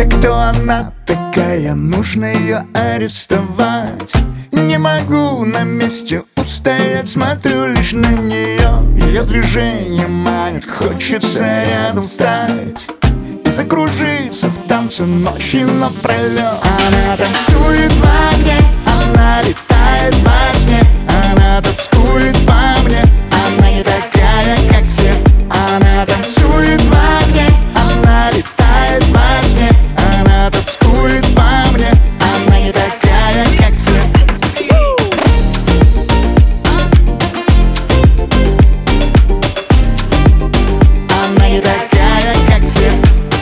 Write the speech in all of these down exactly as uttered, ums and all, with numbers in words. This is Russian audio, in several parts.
Да кто она такая, нужно ее арестовать. Не могу на месте устоять, смотрю лишь на нее. Ее движение манит, хочется рядом встать и закружиться в танце ночи напролет. Она танцует в огне, она летает во сне, она тоскует по мне, она не такая, как все. Она танцует в огне, она летает во сне, она тоскует по мне, она не такая, как все. Она не такая, как все.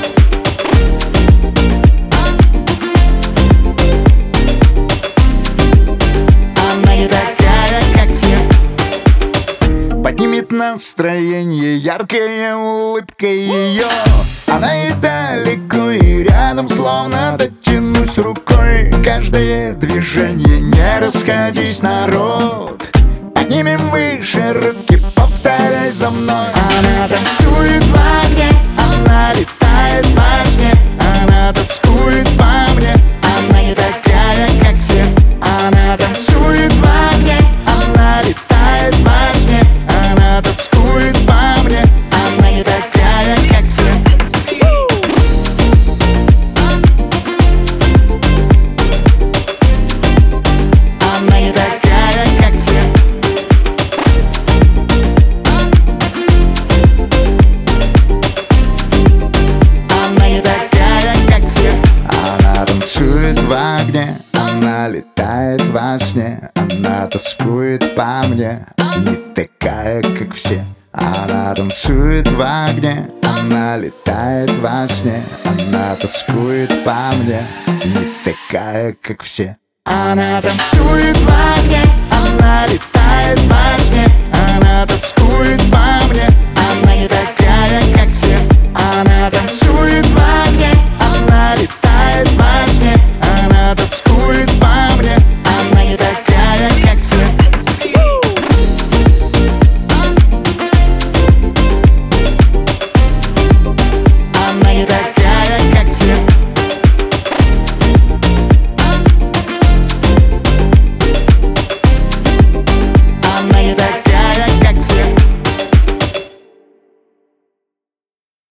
Она не такая, как все. Поднимет настроение яркая улыбка ее. Она и далеко, и рядом, словно дотянусь рукой. Каждое движение, не расходись, народ. Поднимем выше руки, повторяй за мной. Она танцует в огне, она летает во сне, она тоскует по мне, она не такая, как все. Она танцует в огне, она летает во сне, она тоскует по мне, она не такая, как все. Она не такая, как все. Она не такая, как все. Она танцует в огне, она летает во сне, она тоскует по мне, не такая, как все. Она танцует в огне, она летает во сне, она тоскует по мне, не такая, как все. Она танцует в огне, она летает во сне, она тоскует по мне, она не такая, как все. Она танцует в огне, она летает во сне, она тоскует.